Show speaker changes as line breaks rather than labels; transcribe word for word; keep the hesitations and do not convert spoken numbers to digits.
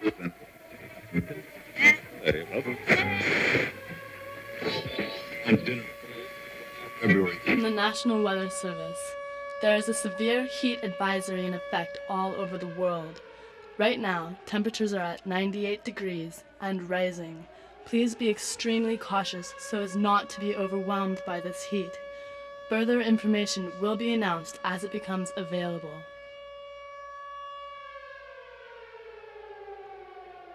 From the National Weather Service, there is a severe heat advisory in effect all over the world. Right now, temperatures are at ninety-eight degrees and rising. Please be extremely cautious so as not to be overwhelmed by this heat. Further information will be announced as it becomes available.